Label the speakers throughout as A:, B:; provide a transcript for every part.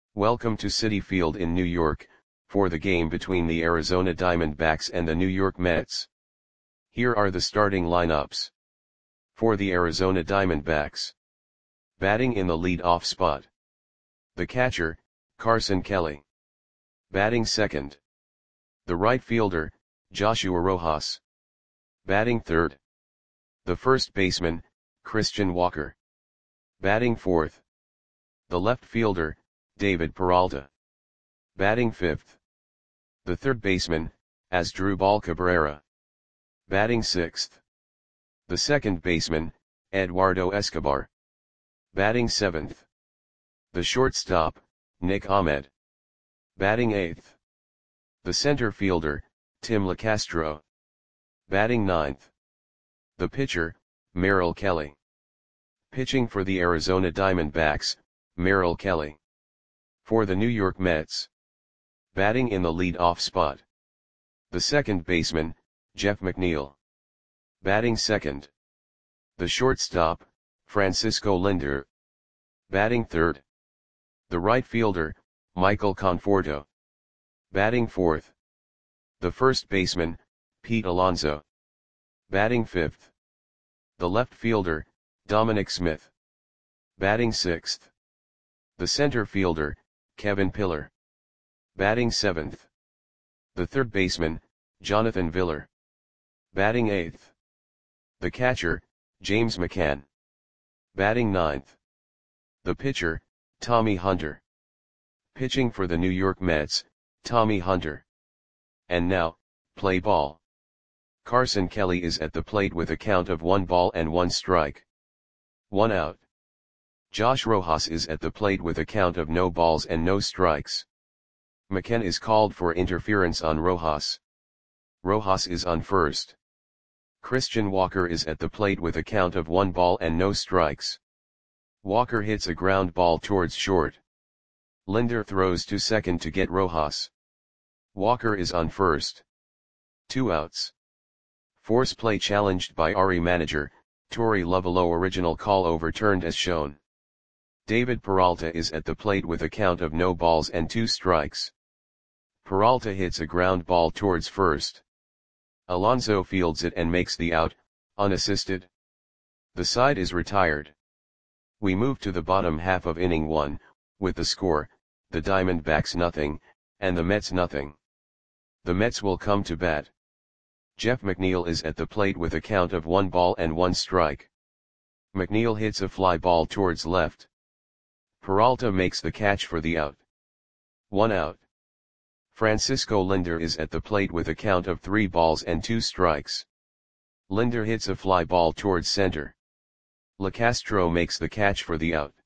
A: Welcome to Citi Field in New York, for the game between the Arizona Diamondbacks and the New York Mets. Here are the starting lineups. For the Arizona Diamondbacks. Batting in the lead-off spot. The catcher, Carson Kelly. Batting second. The right fielder, Joshua Rojas. Batting third. The first baseman, Christian Walker. Batting fourth. The left fielder, David Peralta. Batting fifth. The third baseman, Asdrubal Cabrera. Batting sixth. The second baseman, Eduardo Escobar. Batting seventh. The shortstop, Nick Ahmed. Batting eighth. The center fielder, Tim Locastro. Batting ninth. The pitcher, Merrill Kelly. Pitching for the Arizona Diamondbacks, Merrill Kelly. For the New York Mets. Batting in the lead-off spot. The second baseman, Jeff McNeil. Batting second. The shortstop, Francisco Lindor. Batting third. The right fielder, Michael Conforto. Batting fourth. The first baseman, Pete Alonso. Batting fifth. The left fielder, Dominic Smith. Batting sixth. The center fielder, Kevin Pillar. Batting seventh. The third baseman, Jonathan Villar. Batting eighth. The catcher, James McCann. Batting ninth. The pitcher, Tommy Hunter. Pitching for the New York Mets, Tommy Hunter. And now, play ball. Carson Kelly is at the plate with a count of 1 ball and 1 strike. 1 out. Josh Rojas is at the plate with a count of no balls and no strikes. McCann is called for interference on Rojas. Rojas is on first. Christian Walker is at the plate with a count of 1 ball and no strikes. Walker hits a ground ball towards short. Lindor throws to second to get Rojas. Walker is on first. 2 outs. Force play challenged by Ari manager, Torey Lovullo. Original call overturned as shown. David Peralta is at the plate with a count of no balls and 2 strikes. Peralta hits a ground ball towards first. Alonso fields it and makes the out, unassisted. The side is retired. We move to the bottom half of inning 1, with the score, the Diamondbacks nothing, and the Mets nothing. The Mets will come to bat. Jeff McNeil is at the plate with a count of 1 ball and 1 strike. McNeil hits a fly ball towards left. Peralta makes the catch for the out. 1 out. Francisco Lindor is at the plate with a count of 3 balls and 2 strikes. Lindor hits a fly ball towards center. Locastro makes the catch for the out.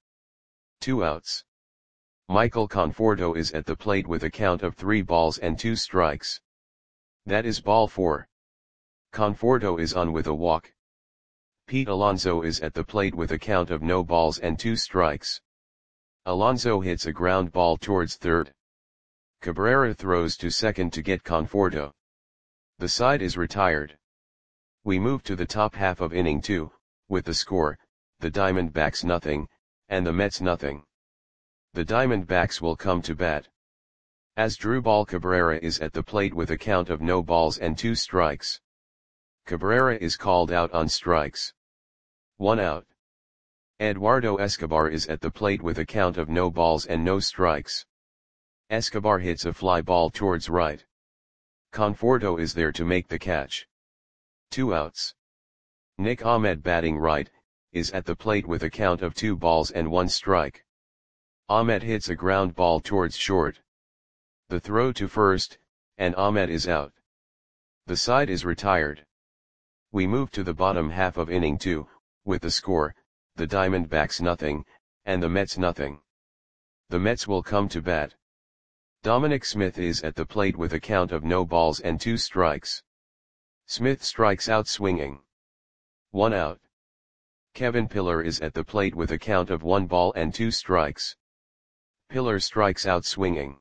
A: 2 outs. Michael Conforto is at the plate with a count of 3 balls and 2 strikes. That is ball 4. Conforto is on with a walk. Pete Alonso is at the plate with a count of no balls and 2 strikes. Alonso hits a ground ball towards third. Cabrera throws to second to get Conforto. The side is retired. We move to the top half of inning 2, with the score, the Diamondbacks nothing, and the Mets nothing. The Diamondbacks will come to bat. Asdrubal Cabrera is at the plate with a count of no balls and 2 strikes. Cabrera is called out on strikes. 1 out. Eduardo Escobar is at the plate with a count of no balls and no strikes. Escobar hits a fly ball towards right. Conforto is there to make the catch. 2 outs. Nick Ahmed, batting right, is at the plate with a count of 2 balls and 1 strike. Ahmed hits a ground ball towards short. The throw to first, and Ahmed is out. The side is retired. We move to the bottom half of inning 2, with the score, the Diamondbacks nothing, and the Mets nothing. The Mets will come to bat. Dominic Smith is at the plate with a count of no balls and 2 strikes. Smith strikes out swinging. 1 out. Kevin Pillar is at the plate with a count of 1 ball and 2 strikes. Pillar strikes out swinging.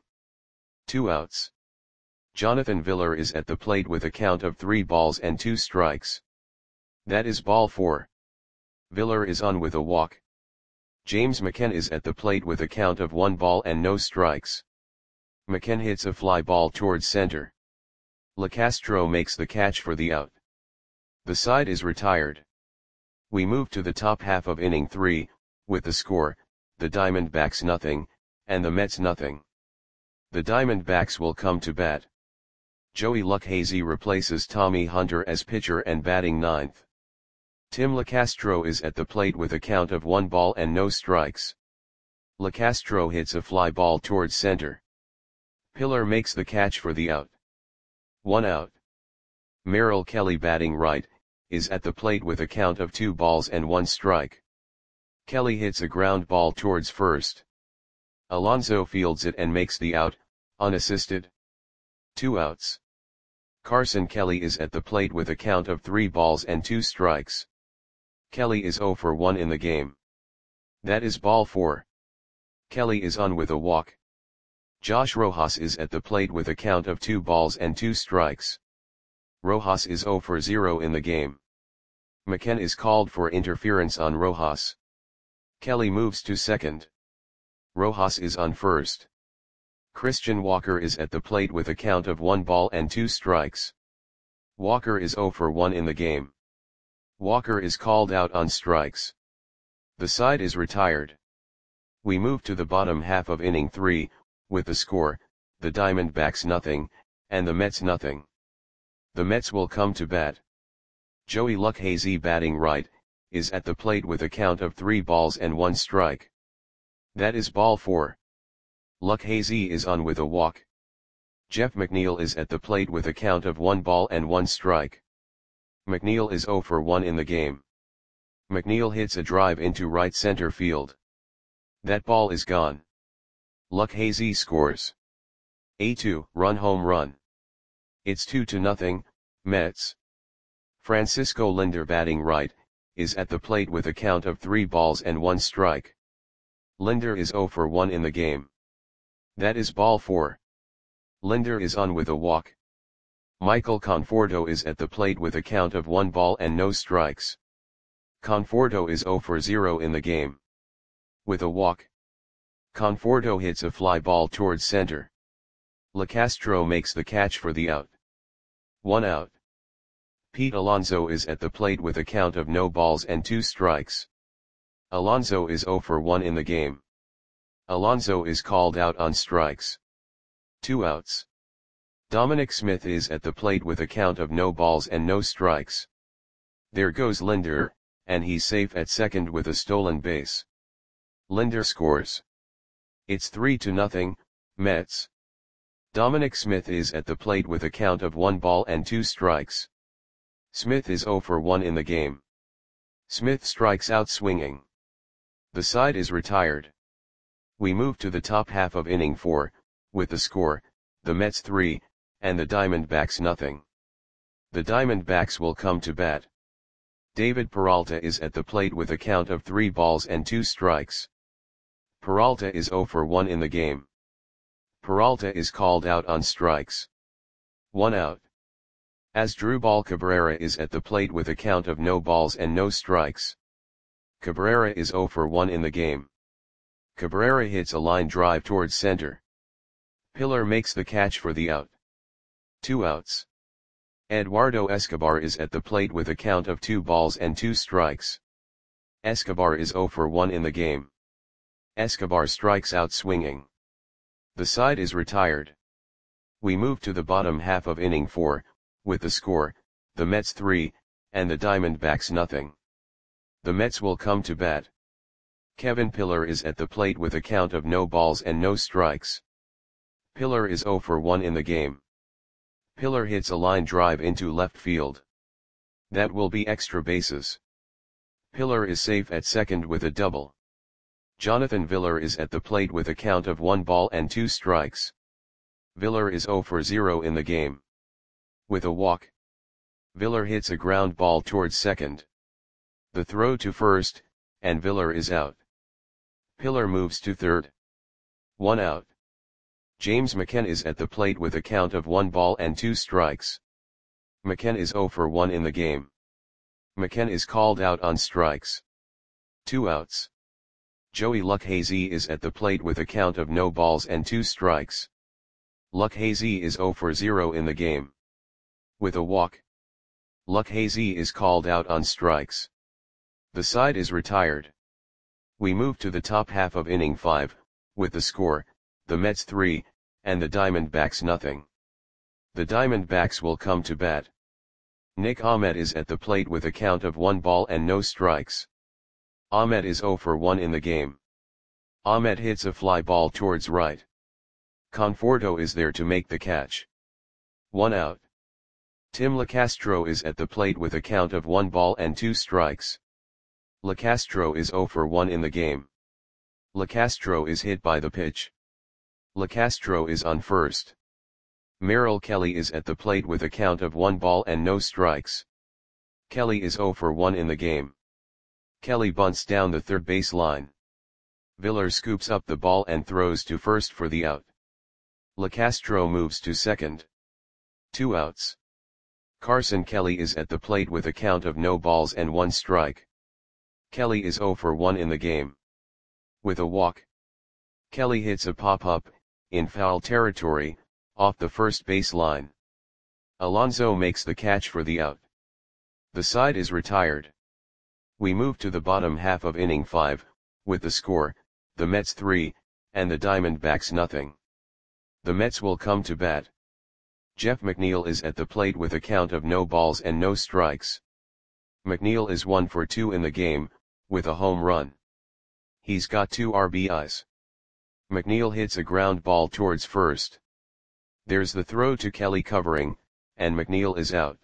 A: 2 outs. Jonathan Villar is at the plate with a count of 3 balls and 2 strikes. That is ball 4. Villar is on with a walk. James McKen is at the plate with a count of 1 ball and no strikes. McKen hits a fly ball towards center. LeCastro makes the catch for the out. The side is retired. We move to the top half of inning 3, with the score, the Diamondbacks nothing, and the Mets nothing. The Diamondbacks will come to bat. Joey Lucchesi replaces Tommy Hunter as pitcher and batting ninth. Tim LeCastro is at the plate with a count of 1 ball and no strikes. LeCastro hits a fly ball towards center. Pillar makes the catch for the out. 1 out. Merrill Kelly batting right, is at the plate with a count of 2 balls and 1 strike. Kelly hits a ground ball towards first. Alonso fields it and makes the out, unassisted. 2 outs. Carson Kelly is at the plate with a count of 3 balls and 2 strikes. Kelly is 0 for 1 in the game. That is ball 4. Kelly is on with a walk. Josh Rojas is at the plate with a count of 2 balls and 2 strikes. Rojas is 0 for 0 in the game. McKen is called for interference on Rojas. Kelly moves to second. Rojas is on first. Christian Walker is at the plate with a count of 1 ball and 2 strikes. Walker is 0 for 1 in the game. Walker is called out on strikes. The side is retired. We move to the bottom half of inning 3, with the score, the Diamondbacks nothing, and the Mets nothing. The Mets will come to bat. Joey Lucchesi batting right, is at the plate with a count of 3 balls and 1 strike. That is ball 4. Lucchesi is on with a walk. Jeff McNeil is at the plate with a count of 1 ball and 1 strike. McNeil is 0 for 1 in the game. McNeil hits a drive into right center field. That ball is gone. Lucchesi scores a 2-run home run. It's 2-0, Mets. Francisco Lindor batting right, is at the plate with a count of 3 balls and 1 strike. Lindor is 0 for 1 in the game. That is ball 4. Lindor is on with a walk. Michael Conforto is at the plate with a count of 1 ball and no strikes. Conforto is 0 for 0 in the game. With a walk. Conforto hits a fly ball towards center. LeCastro makes the catch for the out. 1 out. Pete Alonso is at the plate with a count of no balls and 2 strikes. Alonso is 0 for 1 in the game. Alonso is called out on strikes. 2 outs. Dominic Smith is at the plate with a count of no balls and no strikes. There goes Lindor, and he's safe at second with a stolen base. Lindor scores. It's 3-0, Mets. Dominic Smith is at the plate with a count of 1 ball and 2 strikes. Smith is 0 for 1 in the game. Smith strikes out swinging. The side is retired. We move to the top half of inning 4, with the score, the Mets 3, and the Diamondbacks nothing. The Diamondbacks will come to bat. David Peralta is at the plate with a count of 3 balls and 2 strikes. Peralta is 0 for 1 in the game. Peralta is called out on strikes. 1 out. Asdrubal Cabrera is at the plate with a count of no balls and no strikes. Cabrera is 0 for 1 in the game. Cabrera hits a line drive towards center. Pillar makes the catch for the out. 2 outs. Eduardo Escobar is at the plate with a count of 2 balls and 2 strikes. Escobar is 0 for 1 in the game. Escobar strikes out swinging. The side is retired. We move to the bottom half of inning 4, with the score, the Mets 3, and the Diamondbacks nothing. The Mets will come to bat. Kevin Pillar is at the plate with a count of no balls and no strikes. Pillar is 0 for 1 in the game. Pillar hits a line drive into left field. That will be extra bases. Pillar is safe at second with a double. Jonathan Villar is at the plate with a count of 1 ball and 2 strikes. Villar is 0 for 0 in the game. With a walk. Villar hits a ground ball towards second. The throw to first, and Villar is out. Pillar moves to third. 1 out. James McKen is at the plate with a count of 1 ball and 2 strikes. McKen is 0 for 1 in the game. McKen is called out on strikes. 2 outs. Joey Lucchese is at the plate with a count of no balls and 2 strikes. Lucchese is 0 for 0 in the game. With a walk, Lucchese is called out on strikes. The side is retired. We move to the top half of inning 5, with the score, the Mets 3, and the Diamondbacks nothing. The Diamondbacks will come to bat. Nick Ahmed is at the plate with a count of 1 ball and no strikes. Ahmed is 0 for 1 in the game. Ahmed hits a fly ball towards right. Conforto is there to make the catch. 1 out. Tim Locastro is at the plate with a count of 1 ball and 2 strikes. Locastro is 0 for 1 in the game. Locastro is hit by the pitch. Locastro is on first. Merrill Kelly is at the plate with a count of 1 ball and no strikes. Kelly is 0 for 1 in the game. Kelly bunts down the third base line. Villar scoops up the ball and throws to first for the out. Locastro moves to second. 2 outs. Carson Kelly is at the plate with a count of no balls and 1 strike. Kelly is 0 for 1 in the game. With a walk, Kelly hits a pop-up, in foul territory, off the first base line. Alonso makes the catch for the out. The side is retired. We move to the bottom half of inning 5, with the score, the Mets 3, and the Diamondbacks nothing. The Mets will come to bat. Jeff McNeil is at the plate with a count of no balls and no strikes. McNeil is 1 for 2 in the game, with a home run. He's got 2 RBIs. McNeil hits a ground ball towards first. There's the throw to Kelly covering, and McNeil is out.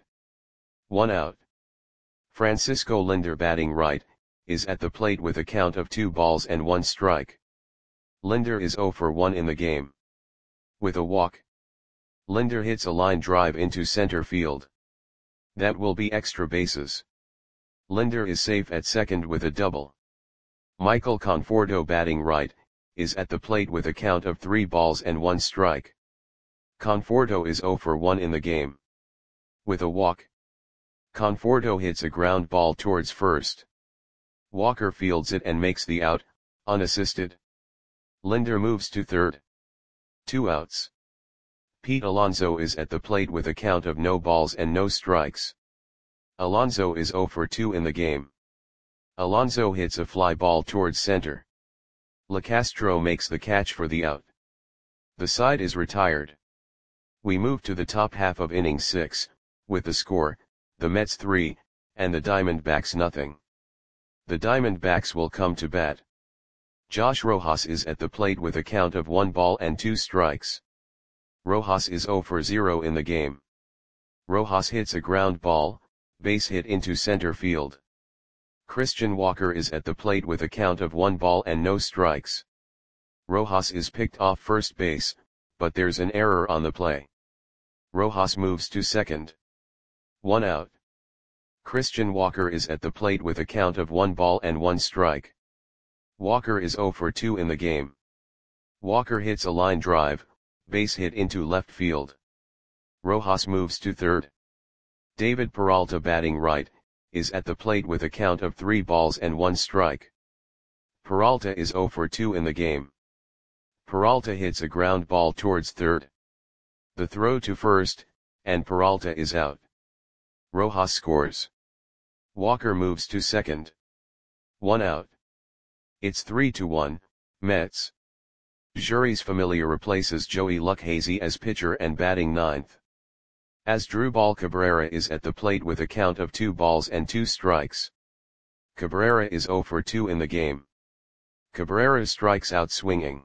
A: 1 out. Francisco Lindor batting right, is at the plate with a count of 2 balls and 1 strike. Lindor is 0 for 1 in the game. With a walk, Lindor hits a line drive into center field. That will be extra bases. Lindor is safe at second with a double. Michael Conforto batting right, is at the plate with a count of 3 balls and 1 strike. Conforto is 0 for 1 in the game. With a walk, Conforto hits a ground ball towards first. Walker fields it and makes the out, unassisted. Lindor moves to third. 2 outs. Pete Alonso is at the plate with a count of no balls and no strikes. Alonso is 0 for 2 in the game. Alonso hits a fly ball towards center. Locastro makes the catch for the out. The side is retired. We move to the top half of inning 6, with the score, the Mets 3, and the Diamondbacks nothing. The Diamondbacks will come to bat. Josh Rojas is at the plate with a count of 1 ball and 2 strikes. Rojas is 0 for 0 in the game. Rojas hits a ground ball, base hit into center field. Christian Walker is at the plate with a count of 1 ball and no strikes. Rojas is picked off first base, but there's an error on the play. Rojas moves to second. 1 out. Christian Walker is at the plate with a count of 1 ball and 1 strike. Walker is 0 for 2 in the game. Walker hits a line drive, base hit into left field. Rojas moves to third. David Peralta batting right, is at the plate with a count of 3 balls and 1 strike. Peralta is 0 for 2 in the game. Peralta hits a ground ball towards third. The throw to first, and Peralta is out. Rojas scores. Walker moves to second. 1 out. It's 3-1, Mets. Jeurys Familia replaces Joey Lucchese as pitcher and batting ninth. Asdrubal Cabrera is at the plate with a count of 2 balls and 2 strikes. Cabrera is 0 for 2 in the game. Cabrera strikes out swinging.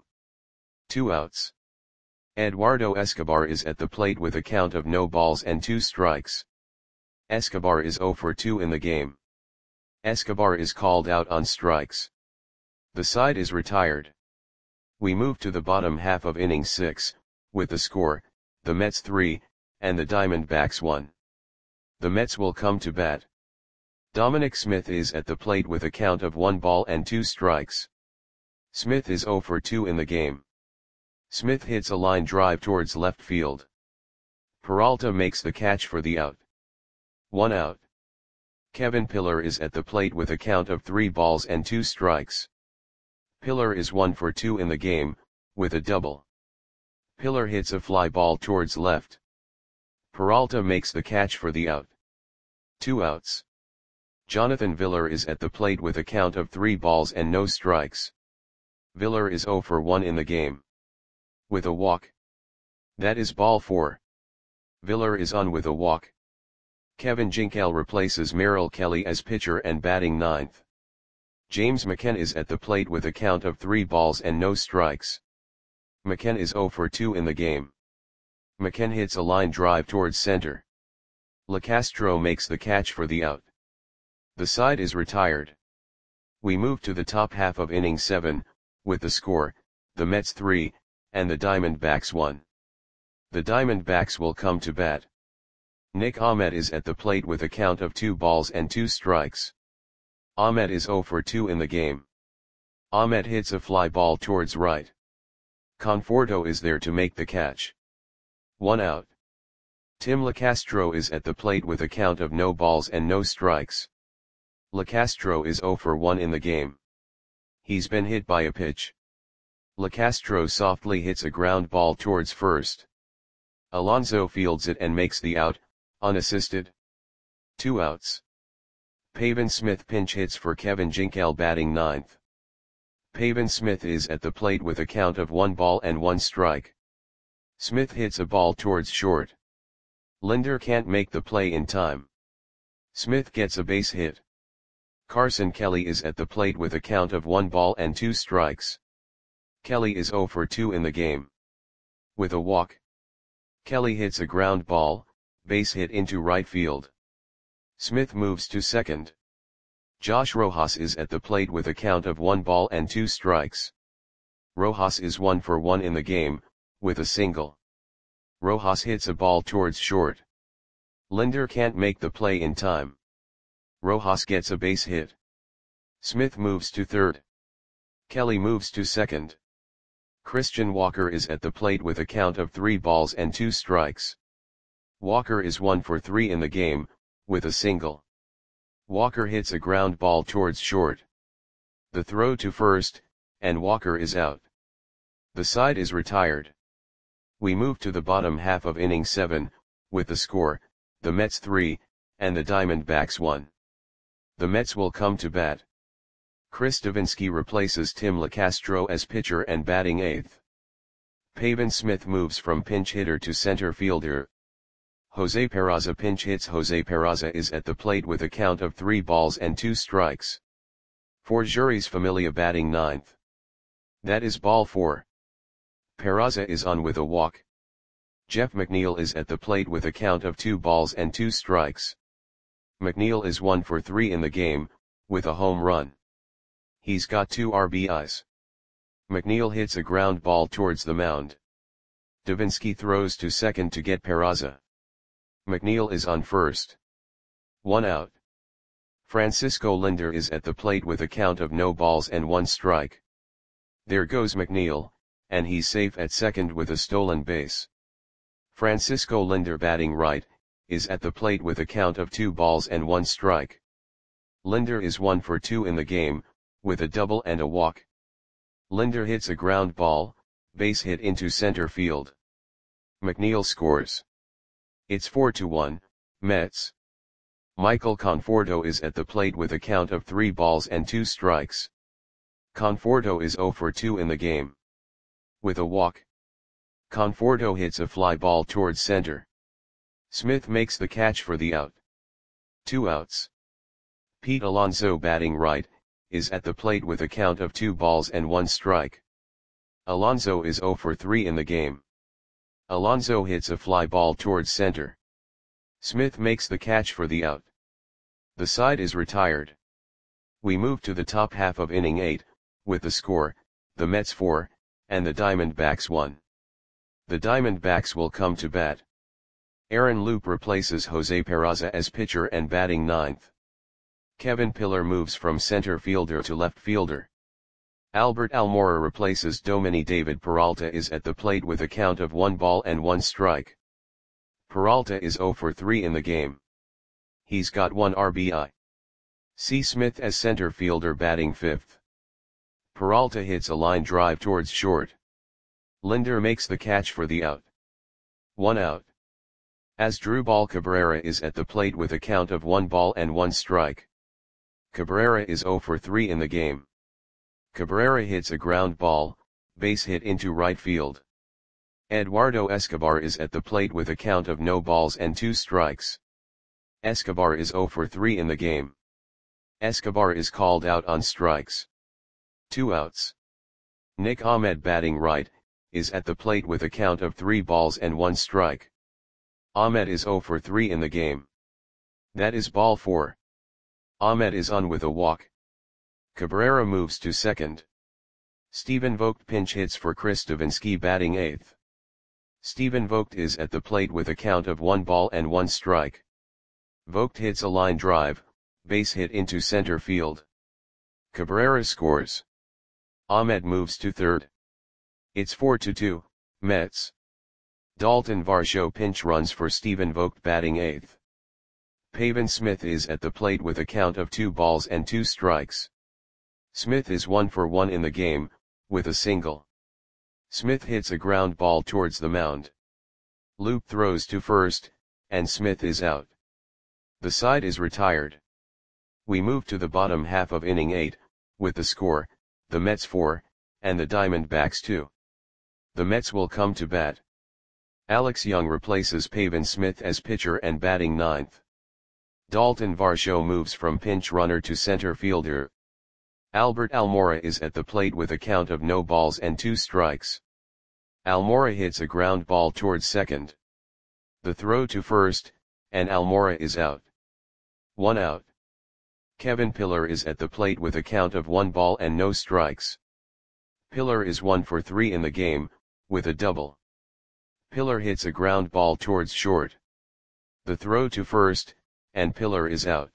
A: 2 outs. Eduardo Escobar is at the plate with a count of no balls and 2 strikes. Escobar is 0 for 2 in the game. Escobar is called out on strikes. The side is retired. We move to the bottom half of inning 6, with the score, the Mets 3, and the Diamondbacks 1. The Mets will come to bat. Dominic Smith is at the plate with a count of 1 ball and 2 strikes. Smith is 0 for 2 in the game. Smith hits a line drive towards left field. Peralta makes the catch for the out. 1 out. Kevin Pillar is at the plate with a count of 3 balls and 2 strikes. Pillar is 1 for 2 in the game, with a double. Pillar hits a fly ball towards left. Peralta makes the catch for the out. 2 outs. Jonathan Villar is at the plate with a count of 3 balls and no strikes. Villar is 0 for 1 in the game. With a walk. That is ball 4. Villar is on with a walk. Kevin Ginkel replaces Merrill Kelly as pitcher and batting 9th. James McKenna is at the plate with a count of 3 balls and no strikes. McKenna is 0 for 2 in the game. McKenna hits a line drive towards center. LeCastro makes the catch for the out. The side is retired. We move to the top half of inning 7, with the score, the Mets 3, and the Diamondbacks 1. The Diamondbacks will come to bat. Nick Ahmed is at the plate with a count of 2 balls and 2 strikes. Ahmed is 0 for 2 in the game. Ahmed hits a fly ball towards right. Conforto is there to make the catch. 1 out. Tim LeCastro is at the plate with a count of no balls and no strikes. LeCastro is 0 for 1 in the game. He's been hit by a pitch. LeCastro softly hits a ground ball towards first. Alonso fields it and makes the out, unassisted. 2 outs. Pavin Smith pinch hits for Kevin Ginkel batting 9th. Pavin Smith is at the plate with a count of 1 ball and 1 strike. Smith hits a ball towards short. Linder can't make the play in time. Smith gets a base hit. Carson Kelly is at the plate with a count of 1 ball and 2 strikes. Kelly is 0 for 2 in the game. With a walk. Kelly hits a ground ball, base hit into right field. Smith moves to second. Josh Rojas is at the plate with a count of 1 ball and 2 strikes. Rojas is 1 for 1 in the game, with a single. Rojas hits a ball towards short. Linder can't make the play in time. Rojas gets a base hit. Smith moves to third. Kelly moves to second. Christian Walker is at the plate with a count of 3 balls and 2 strikes. Walker is 1 for 3 in the game, with a single. Walker hits a ground ball towards short. The throw to first, and Walker is out. The side is retired. We move to the bottom half of inning 7, with the score, the Mets 3, and the Diamondbacks 1. The Mets will come to bat. Chris Davinsky replaces Tim LeCastro as pitcher and batting 8th. Pavin Smith moves from pinch hitter to center fielder. Jose Peraza pinch hits. Jose Peraza is at the plate with a count of 3 balls and 2 strikes. For Juris Familia batting 9th. That is ball 4. Peraza is on with a walk. Jeff McNeil is at the plate with a count of 2 balls and 2 strikes. McNeil is 1 for 3 in the game, with a home run. He's got 2 RBIs. McNeil hits a ground ball towards the mound. Davinsky throws to second to get Peraza. McNeil is on first. 1 out. Francisco Linder is at the plate with a count of no balls and 1 strike. There goes McNeil, and he's safe at second with a stolen base. Francisco Linder batting right, is at the plate with a count of 2 balls and 1 strike. Linder is 1 for 2 in the game, with a double and a walk. Linder hits a ground ball, base hit into center field. McNeil scores. It's 4-1, Mets. Michael Conforto is at the plate with a count of 3 balls and 2 strikes. Conforto is 0 for 2 in the game. With a walk. Conforto hits a fly ball towards center. Smith makes the catch for the out. 2 outs. Pete Alonso batting right, is at the plate with a count of 2 balls and 1 strike. Alonso is 0 for 3 in the game. Alonso hits a fly ball towards center. Smith makes the catch for the out. The side is retired. We move to the top half of inning 8, with the score, the Mets 4, and the Diamondbacks 1. The Diamondbacks will come to bat. Aaron Loup replaces Jose Peraza as pitcher and batting 9th. Kevin Pillar moves from center fielder to left fielder. Albert Almora replaces Domini. David Peralta is at the plate with a count of 1 ball and 1 strike. Peralta is 0 for 3 in the game. He's got 1 RBI. C. Smith as center fielder batting 5th. Peralta hits a line drive towards short. Linder makes the catch for the out. 1 out. Asdrubal Cabrera is at the plate with a count of 1 ball and 1 strike. Cabrera is 0 for 3 in the game. Cabrera hits a ground ball, base hit into right field. Eduardo Escobar is at the plate with a count of no balls and 2 strikes. Escobar is 0 for 3 in the game. Escobar is called out on strikes. 2 outs. Nick Ahmed batting right, is at the plate with a count of 3 balls and 1 strike. Ahmed is 0 for 3 in the game. That is ball 4. Ahmed is on with a walk. Cabrera moves to second. Stephen Vogt pinch hits for Chris Devenski batting 8th. Stephen Vogt is at the plate with a count of 1 ball and 1 strike. Vogt hits a line drive, base hit into center field. Cabrera scores. Ahmed moves to third. It's 4-2, Mets. Dalton Varsho pinch runs for Stephen Vogt batting 8th. Pavin Smith is at the plate with a count of 2 balls and 2 strikes. Smith is 1 for 1 in the game, with a single. Smith hits a ground ball towards the mound. Loop throws to first, and Smith is out. The side is retired. We move to the bottom half of inning 8, with the score, the Mets 4, and the Diamondbacks 2. The Mets will come to bat. Alex Young replaces Pavin Smith as pitcher and batting 9th. Dalton Varsho moves from pinch runner to center fielder. Albert Almora is at the plate with a count of no balls and 2 strikes. Almora hits a ground ball towards second. The throw to first, and Almora is out. 1 out. Kevin Pillar is at the plate with a count of 1 ball and no strikes. Pillar is 1 for 3 in the game, with a double. Pillar hits a ground ball towards short. The throw to first, and Pillar is out.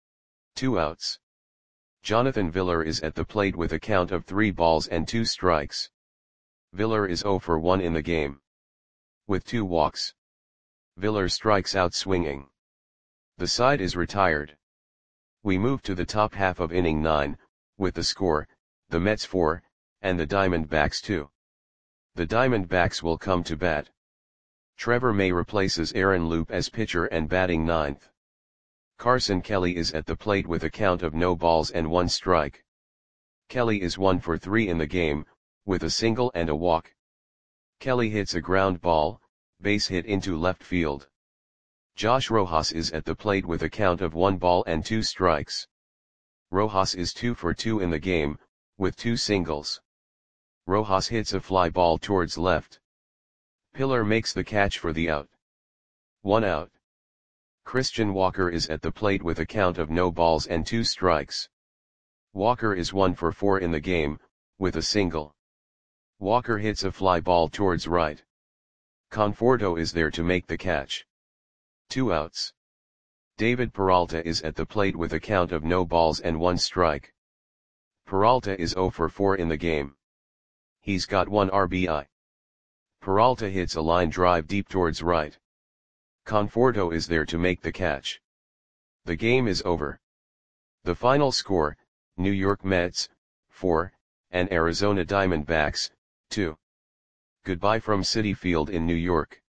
A: 2 outs. Jonathan Villar is at the plate with a count of 3 balls and 2 strikes. Villar is 0 for 1 in the game. With 2 walks. Villar strikes out swinging. The side is retired. We move to the top half of inning 9, with the score, the Mets 4, and the Diamondbacks 2. The Diamondbacks will come to bat. Trevor May replaces Aaron Loop as pitcher and batting 9th. Carson Kelly is at the plate with a count of no balls and 1 strike. Kelly is 1 for 3 in the game, with a single and a walk. Kelly hits a ground ball, base hit into left field. Josh Rojas is at the plate with a count of 1 ball and 2 strikes. Rojas is 2 for 2 in the game, with 2 singles. Rojas hits a fly ball towards left. Pillar makes the catch for the out. 1 out. Christian Walker is at the plate with a count of no balls and 2 strikes. Walker is 1 for 4 in the game, with a single. Walker hits a fly ball towards right. Conforto is there to make the catch. 2 outs. David Peralta is at the plate with a count of no balls and 1 strike. Peralta is 0 for 4 in the game. He's got 1 RBI. Peralta hits a line drive deep towards right. Conforto is there to make the catch. The game is over. The final score, New York Mets, 4, and Arizona Diamondbacks, 2. Goodbye from Citi Field in New York.